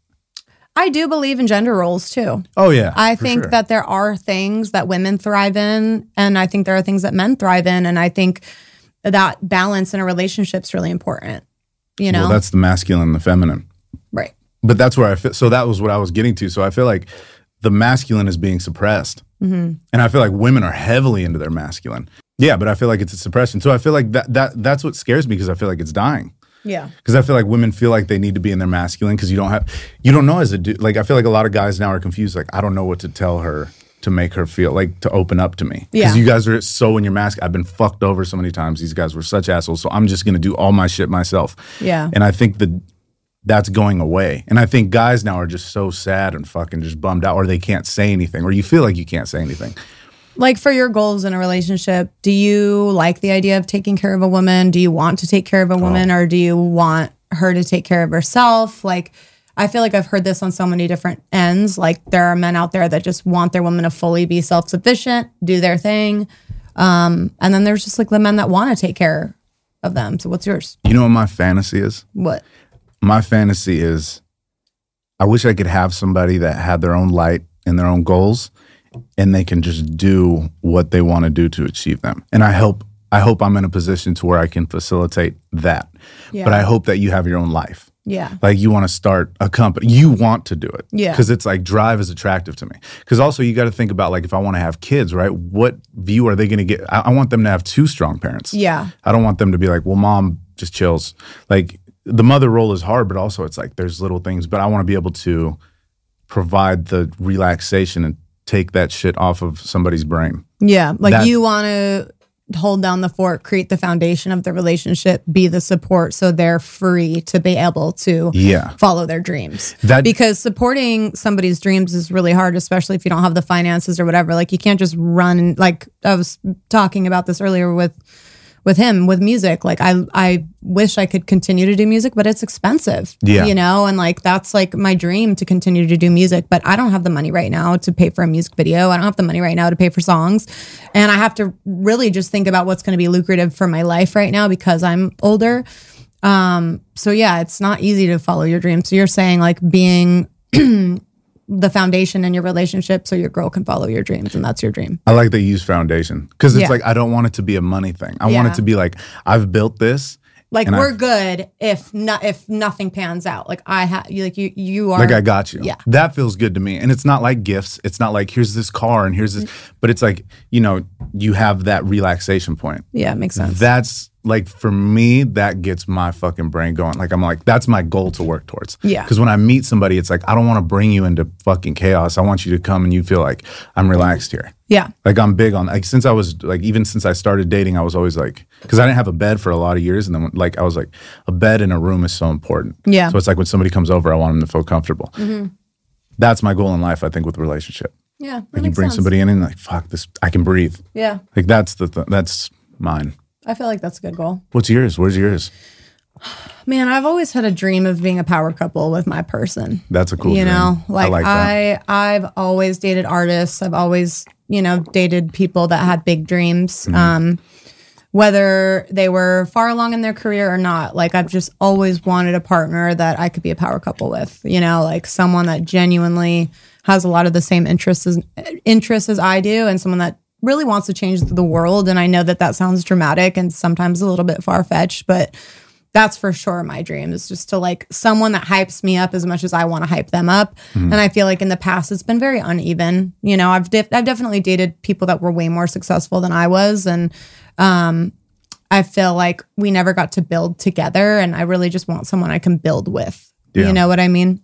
I do believe in gender roles too. Oh yeah. I for think sure. that there are things that women thrive in, and I think there are things that men thrive in, and I think that balance in a relationship is really important. You know, Well, that's the masculine and the feminine. right? But that's where I feel. So that was what I was getting to. So I feel like the masculine is being suppressed Mm-hmm. And I feel like women are heavily into their masculine. Yeah, but I feel like it's a suppression. So I feel like that that that's what scares me because I feel like it's dying. Yeah. Because I feel like women feel like they need to be in their masculine because you don't have, you don't know as a dude. Like I feel like a lot of guys now are confused. Like I don't know what to tell her to make her feel like to open up to me. Because Yeah. you guys are so in your mask. I've been fucked over so many times. These guys were such assholes. So I'm just going to do all my shit myself. Yeah. And I think that that's going away. And I think guys now are just so sad and fucking just bummed out or they can't say anything or you feel like you can't say anything. Like for your goals in a relationship, do you like the idea of taking care of a woman? Do you want to take care of a woman, oh. or do you want her to take care of herself? Like, I feel like I've heard this on so many different ends. Like there are men out there that just want their women to fully be self-sufficient, do their thing. Um, and then there's just like the men that want to take care of them. So what's yours? You know what my fantasy is? What? My fantasy is I wish I could have somebody that had their own light and their own goals and they can just do what they want to do to achieve them. And I hope I hope I'm in a position to where I can facilitate that. Yeah. But I hope that you have your own life. Yeah. Like you want to start a company. You want to do it. Yeah. Because it's like drive is attractive to me. Because also you got to think about like if I want to have kids, right? What view are they going to get? I, I want them to have two strong parents. Yeah. I don't want them to be like, well, mom just chills. Like the mother role is hard, but also it's like there's little things. But I want to be able to provide the relaxation and take that shit off of somebody's brain. Yeah. Like That's, you want to hold down the fort, create the foundation of the relationship, be the support so they're free to be able to yeah. follow their dreams. That, because supporting somebody's dreams is really hard, especially if you don't have the finances or whatever. Like you can't just run. Like I was talking about this earlier with with him, with music. Like I I wish I could continue to do music, but it's expensive. Yeah. You know, and like that's like my dream to continue to do music, but I don't have the money right now to pay for a music video. I don't have the money right now to pay for songs. And I have to really just think about what's going to be lucrative for my life right now because I'm older. Um, so yeah, it's not easy to follow your dreams. So you're saying like being the foundation in your relationship so your girl can follow your dreams, and that's your dream. I like that you use foundation because it's Yeah. like I don't want it to be a money thing. I Yeah. want it to be like I've built this. Like and we're I've- good if not if nothing pans out. Like I have like you you are Like I got you. Yeah. That feels good to me. And it's not like gifts. It's not like here's this car and here's this, but it's like, you know, you have that relaxation point. Yeah, it makes sense. That's like for me, that gets my fucking brain going. Like I'm like, that's my goal to work towards. Yeah. Because when I meet somebody, it's like I don't want to bring you into fucking chaos. I want you to come and you feel like I'm relaxed here. Yeah. Like I'm big on like since I was like even since I started dating, I was always like because I didn't have a bed for a lot of years, and then when, like I was like a bed in a room is so important. Yeah. So it's like when somebody comes over, I want them to feel comfortable. Mm-hmm. That's my goal in life, I think, with a relationship. Yeah. Like you bring sense. somebody in and like fuck this, I can breathe. Yeah. Like that's the th- that's mine. I feel like that's a good goal. What's yours? Where's yours? Man, I've always had a dream of being a power couple with my person. That's a cool You dream. know, like I like that. I I've always dated artists. I've always, you know, dated people that had big dreams. Mm-hmm. Um whether they were far along in their career or not. Like I've just always wanted a partner that I could be a power couple with, you know, like someone that genuinely has a lot of the same interests as interests as I do, and someone that really wants to change the world. And I know that that sounds dramatic and sometimes a little bit far-fetched, but that's for sure my dream, is just to like someone that hypes me up as much as I want to hype them up. Mm-hmm. And I feel like in the past it's been very uneven. You know, I've def- I've definitely dated people that were way more successful than I was, and um, I feel like we never got to build together. And I really just want someone I can build with. Yeah. You know what I mean?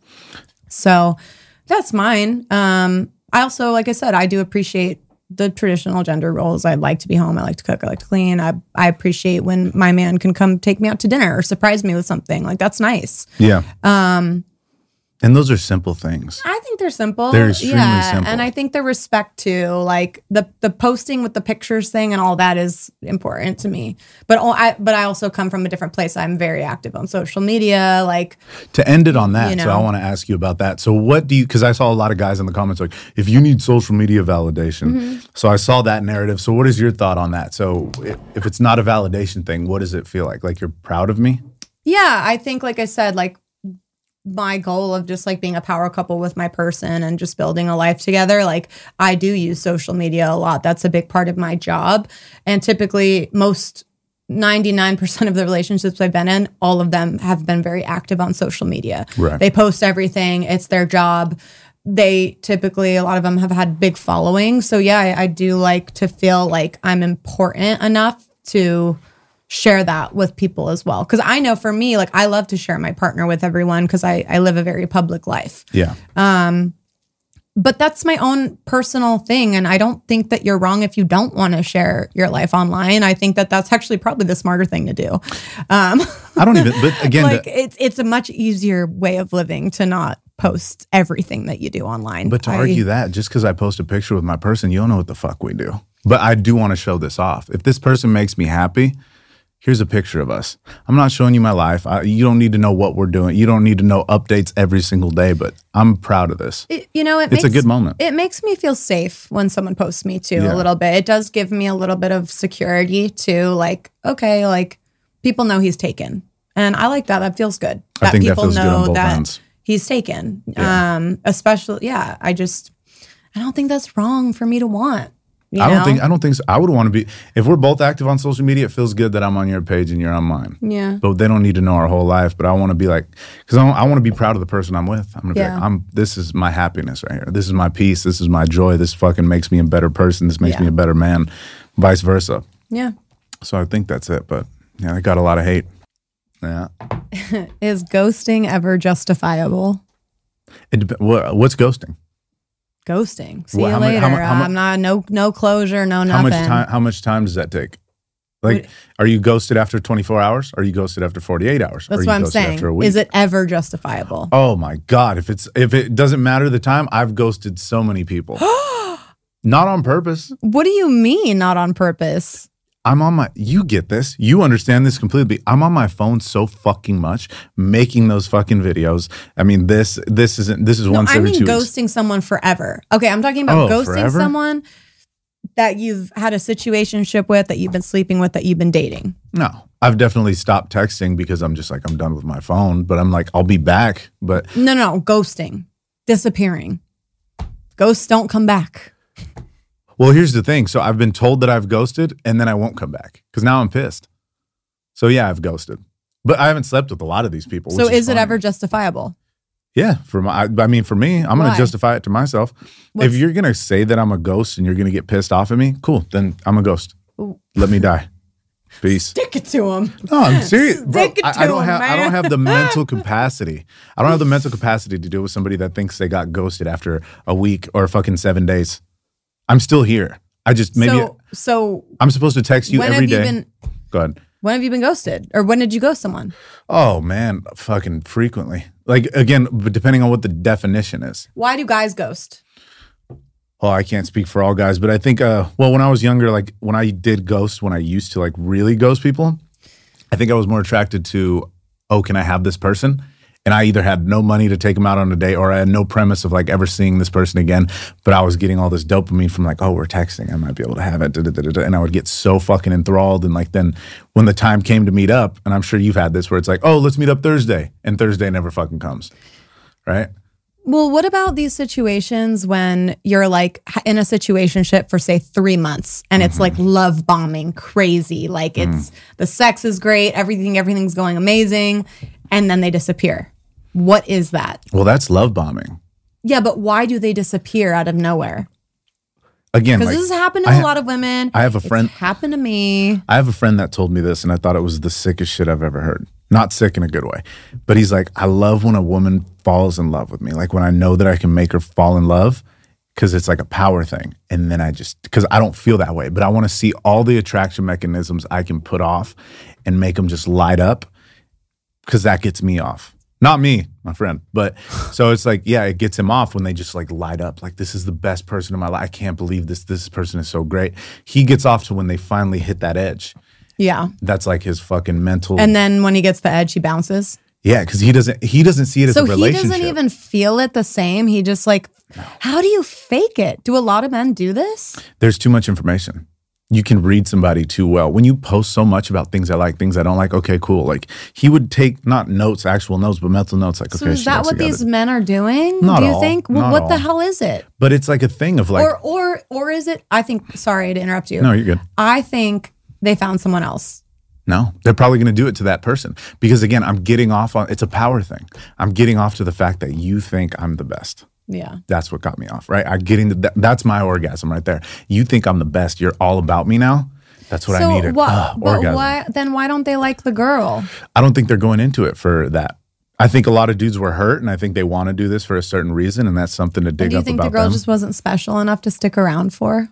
So that's mine. Um, I also, like I said, I do appreciate the traditional gender roles. I like to be home. I like to cook. I like to clean. I I appreciate when my man can come take me out to dinner or surprise me with something. Like that's nice. Yeah. Um, and those are simple things. I think they're simple. They're extremely yeah, simple. And I think the respect too, like the the posting with the pictures thing and all that is important to me. But all, I but I also come from a different place. I'm very active on social media. Like to end it on that, you know. so I want to ask you about that. So what do you? Because I saw a lot of guys in the comments like, if you need social media validation. Mm-hmm. So I saw that narrative. So what is your thought on that? So if, if it's not a validation thing, what does it feel like? Like you're proud of me? Yeah, I think, like I said, like my goal of just like being a power couple with my person and just building a life together. Like I do use social media a lot. That's a big part of my job. And typically most ninety-nine percent of the relationships I've been in, all of them have been very active on social media. Right. They post everything. It's their job. they typically, a lot of them have had big followings. So yeah, I, I do like to feel like I'm important enough to share that with people as well. Because I know for me, like I love to share my partner with everyone because I, I live a very public life. Yeah. Um, but that's my own personal thing. And I don't think that you're wrong if you don't want to share your life online. I think that that's actually probably the smarter thing to do. Um, I don't even, but again, like the, it's, it's a much easier way of living to not post everything that you do online. but to I, argue that just because I post a picture with my person, you don't know what the fuck we do. But I do want to show this off. If this person makes me happy, here's a picture of us. I'm not showing you my life. I, you don't need to know what we're doing. You don't need to know updates every single day, but I'm proud of this. It, you know, it it's makes, a good moment. It makes me feel safe when someone posts me too, Yeah. a little bit. It does give me a little bit of security too. Like, okay, like people know he's taken. And I like that. That feels good. I That think that people feels good on know both that ends. he's taken. Yeah. Um, especially, yeah, I just, I don't think that's wrong for me to want. You I don't know? think I don't think so. I would want to be if we're both active on social media. It feels good that I'm on your page and you're on mine. Yeah. But they don't need to know our whole life. But I want to be like, because I, I want to be proud of the person I'm with. I'm gonna be Yeah. like, I'm. This is my happiness right here. This is my peace. This is my joy. This fucking makes me a better person. This makes Yeah. me a better man. Vice versa. Yeah. So I think that's it. But yeah, I got a lot of hate. Yeah. Is ghosting ever justifiable? It dep- what, what's ghosting? Ghosting. See Well, you how mu- later. how mu- how mu- I'm not, no, no closure, no How nothing. much time? How much time does that take? Like, What- are you ghosted after twenty-four hours? Are you ghosted after forty-eight hours? Are That's you what I'm ghosted saying. After a week? Is it ever justifiable? Oh my God. If it's if it doesn't matter the time, I've ghosted so many people. Not on purpose. What do you mean not on purpose? I'm on my you get this. You understand this completely. I'm on my phone so fucking much, making those fucking videos. I mean, this this isn't this is No, once I every mean two weeks. ghosting someone forever. Okay, I'm talking about Oh, ghosting forever? someone that you've had a situationship with, that you've been sleeping with, that you've been dating. No. I've definitely stopped texting because I'm just like I'm done with my phone, but I'm like I'll be back, but No, no, ghosting, disappearing. Ghosts don't come back. well, here's the thing. So I've been told that I've ghosted and then I won't come back because now I'm pissed. So yeah, I've ghosted. But I haven't slept with a lot of these people. So which is it funny. ever justifiable? Yeah, for my, I mean, for me, I'm going Why? to justify it to myself. What's- if you're going to say that I'm a ghost and you're going to get pissed off at me, cool. Then I'm a ghost. Ooh. Let me die. Peace. Stick it to him. No, I'm serious, bro. Stick it I, to I don't him, have. I man. don't have the mental capacity. I don't have the mental capacity to deal with somebody that thinks they got ghosted after a week or fucking seven days. I'm still here. I just maybe so, so I'm supposed to text you when every have you day. been? Go ahead. When have you been ghosted, or when did you ghost someone? Oh man, fucking frequently. Like again, but depending on what the definition is. Why do guys ghost? Well, I can't speak for all guys, but I think, uh, well, when I was younger, like when I did ghost, when I used to like really ghost people, I think I was more attracted to, oh, can I have this person? And I either had no money to take them out on a date or I had no premise of like ever seeing this person again. But I was getting all this dopamine from like, oh, we're texting. I might be able to have it. Da, da, da, da, da. And I would get so fucking enthralled. And like then when the time came to meet up, and I'm sure you've had this where it's like, oh, let's meet up Thursday. And Thursday never fucking comes. Right? Well, what about these situations when you're like in a situationship for say three months and it's like love bombing, crazy, like it's the sex is great, everything, everything's going amazing, and then they disappear. What is that? Well, that's love bombing. Yeah, but why do they disappear out of nowhere? Again, Because like, this has happened to I a ha- lot of women. I have a It's friend- happened to me. I have a friend that told me this, and I thought it was the sickest shit I've ever heard. Not sick in a good way, but he's like, I love when a woman falls in love with me. Like when I know that I can make her fall in love, because it's like a power thing. And then I just, because I don't feel that way, but I want to see all the attraction mechanisms I can put off and make them just light up, because that gets me off. Not me, my friend. But so it's like, yeah, it gets him off when they just like light up. Like, this is the best person in my life. I can't believe this. This person is so great. He gets off to when they finally hit that edge. Yeah. That's like his fucking mental. And then when he gets the edge, he bounces. yeah, because he doesn't he doesn't see it as So a he relationship. doesn't even feel it the same. He just like, how do you fake it? Do a lot of men do this? There's too much information. You can read somebody too well. When you post so much about things I like, things I don't like, okay, cool. Like he would take not notes, actual notes, but mental notes. Like, So okay, is she that likes what to these gather- men are doing? Not do you all. think? Well, Not what the all. hell is it? But it's like a thing of like, or or or is it? I think. Sorry to interrupt you. no, you're good. I think they found someone else. No, they're probably going to do it to that person because again, I'm getting off on. It's a power thing. I'm getting off to the fact that you think I'm the best. Yeah. That's what got me off, right? I getting the, that, that's my orgasm right there. You think I'm the best. You're all about me now. That's what so I needed. Wh- Ugh, but orgasm. why then why don't they like the girl? I don't think they're going into it for that. I think a lot of dudes were hurt, and I think they want to do this for a certain reason, and that's something to dig And do you up think about the girl them. just wasn't special enough to stick around for?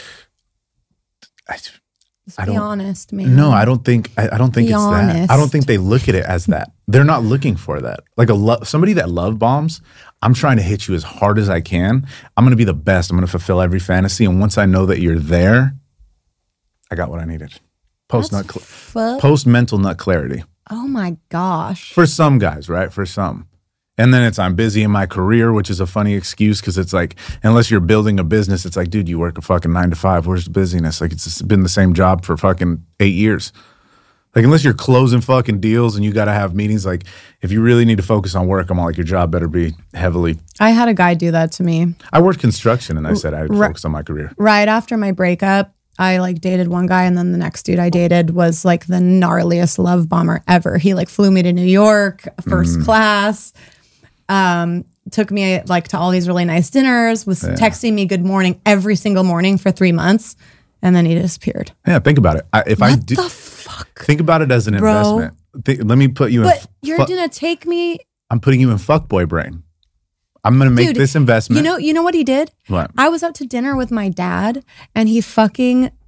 I, Just I be don't- honest, man. No, I don't think. I, I don't think Be it's that. honest. I don't think they look at it as that. They're not looking for that. Like a lo- somebody that love bombs. I'm trying to hit you as hard as I can. I'm going to be the best. I'm going to fulfill every fantasy. And once I know that you're there, I got what I needed. Post That's nut, cl- fu- post mental nut clarity Oh my gosh. for some guys, right? For some. And then it's I'm busy in my career, which is a funny excuse because it's like, unless you're building a business, it's like, dude, you work a fucking nine to five. Where's the busyness? Like, it's just been the same job for fucking eight years. Like, unless you're closing fucking deals and you got to have meetings, like, if you really need to focus on work, I'm all like, your job better be heavily. I had a guy do that to me. I worked construction and I said I'd Right. focus on my career. Right after my breakup, I like dated one guy, and then the next dude I dated was like the gnarliest love bomber ever. He like flew me to New York, first class. Um, took me like to all these really nice dinners, was texting me good morning every single morning for three months. And then he disappeared. Yeah, think about it. I, if I What do, the fuck? think about it as an Bro. investment. Think, let me put you in. But f- you're fu- gonna take me, I'm putting you in fuckboy brain. I'm gonna make Dude, this investment. you know, you know what he did? What? I was out to dinner with my dad, and he fucking, uh,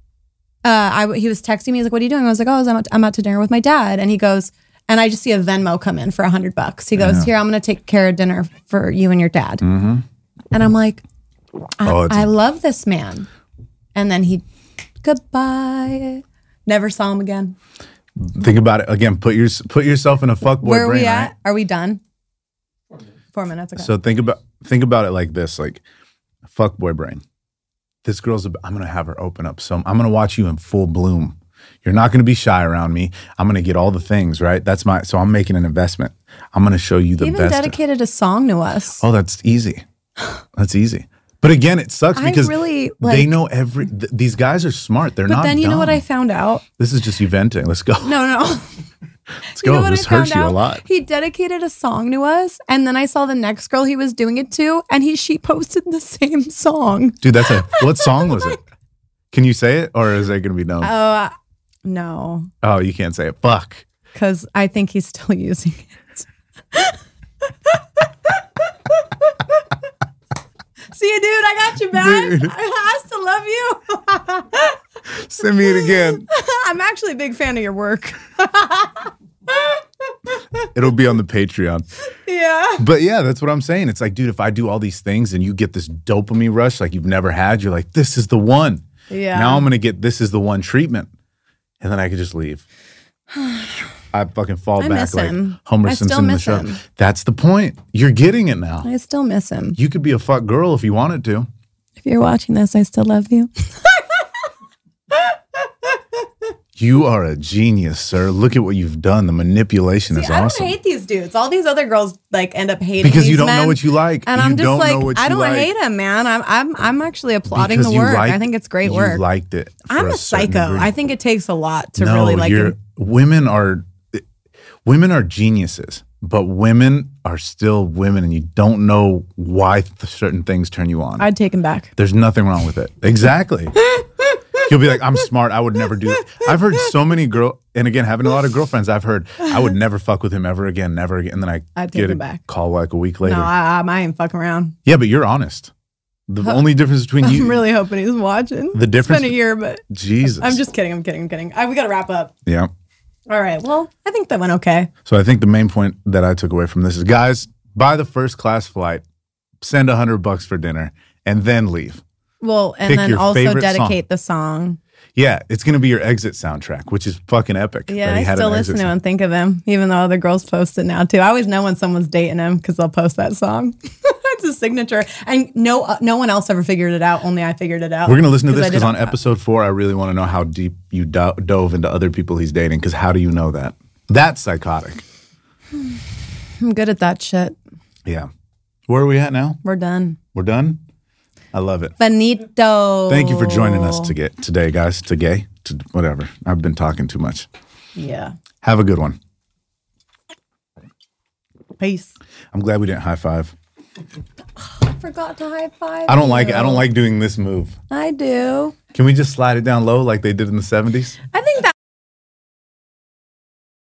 I he was texting me. He's like, "What are you doing?" I was like, "Oh, I'm out, I'm out to dinner with my dad." And he goes, and I just see a Venmo come in for a hundred bucks. He goes, "Here, I'm gonna take care of dinner for you and your dad." Mm-hmm. And I'm like, I, Oh, it's- I love this man. And then he, goodbye. Never saw him again. Think about it again. Put your put yourself in a fuckboy Where are brain. we at? Right? Are we done? Four minutes. Okay. So think about think about it like this: like fuckboy brain. This girl's. ab- I'm gonna have her open up. So I'm gonna watch you in full bloom. You're not gonna be shy around me. I'm gonna get all the things right. That's my. So I'm making an investment. I'm gonna show you the he even best. dedicated a song to us. Oh, that's easy. That's easy. But again, it sucks I because really, they like- know every. Th- these guys are smart. They're But not. then you know what dumb. I found out? This is just you venting. Let's go. No, no. Let's You go. know what This I found hurts you a out? lot. He dedicated a song to us, and then I saw the next girl he was doing it to, and he she posted the same song. Dude, that's a. What song was it? Can you say it, or is it gonna be no? Oh, no, Oh, you can't say it. Fuck. because I think he's still using it. See you, dude. I got you back. Dude. I, I still love you. Send me it again. I'm actually a big fan of your work. It'll be on the Patreon. Yeah. But yeah, that's what I'm saying. It's like, dude, if I do all these things and you get this dopamine rush like you've never had, you're like, this is the one. Yeah. Now I'm gonna get this is the one treatment, and then I could just leave. I fucking fall I back miss like him. Homer I still Simpson in the miss show. him. That's the point. You're getting it now. I still miss him. You could be a fuck girl if you wanted to. If you're watching this, I still love you. You are a genius, sir. Look at what you've done. The manipulation is I awesome. don't hate these dudes. All these other girls like end up hating Because these you don't know men. what you like. And You I'm just don't like, know what I you don't like. hate him, man. I'm I'm I'm actually applauding Because the you work. like- I think it's great you work. liked it. for I'm a, certain psycho. degree. I think it takes a lot to no, really like you're, him. women are women are geniuses, but women are still women, and you don't know why th- certain things turn you on. I'd take him back. There's nothing wrong with it. Exactly. You'll be like, I'm smart. I would never do it. I've heard so many girl, and again, having a lot of girlfriends, I've heard I would never fuck with him ever again, never again. And then I I'd take get a him back. call like a week later. No, I, I, I ain't fucking around. Yeah, but you're honest. The only difference between you, I'm really hoping he's watching. The difference- It's been a year, but Jesus. I'm just kidding. I'm kidding. I'm kidding. I, we got to wrap up. yeah. All right. Well, I think that went okay. So I think the main point that I took away from this is, guys, buy the first class flight, send a hundred bucks for dinner, and then leave. Well, and Pick then your also favorite dedicate the song. Yeah, it's gonna be your exit soundtrack, which is fucking epic. Yeah, that I he had still an listen exit to sound. and think of him, even though other girls post it now too. I always know when someone's dating him because they'll post that song. It's a signature, and no, uh, no one else ever figured it out. Only I figured it out. We're gonna listen to 'Cause this I because did on it. episode four, I really want to know how deep you do- dove into other people he's dating. Because how do you know that? That's psychotic. I'm good at that shit. Yeah. Where are we at now? We're done. We're done. I love it. Benito. Thank you for joining us to get today, guys. Today, to whatever. I've been talking too much. Yeah. Have a good one. Peace. I'm glad we didn't high five. forgot to high five. I don't like you. it. I don't like doing this move. I do. Can we just slide it down low like they did in the seventies? I think that